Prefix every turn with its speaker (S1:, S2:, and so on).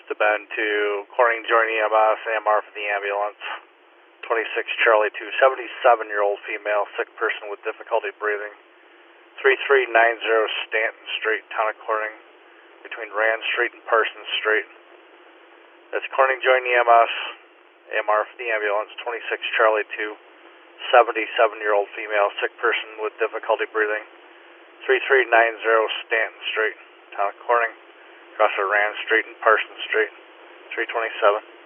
S1: to bend to Corning joining EMS, AMR for the ambulance. 26 Charlie 2, 77-year-old female, sick person with difficulty breathing. 3390 Stanton Street, Town of Corning, between Rand Street and Parsons Street. That's Corning joining EMS, AMR for the ambulance. 26 Charlie 2, 77-year-old female, sick person with difficulty breathing. 3390 Stanton Street, Town of Corning, across Rand Street and Parsons Street. 327.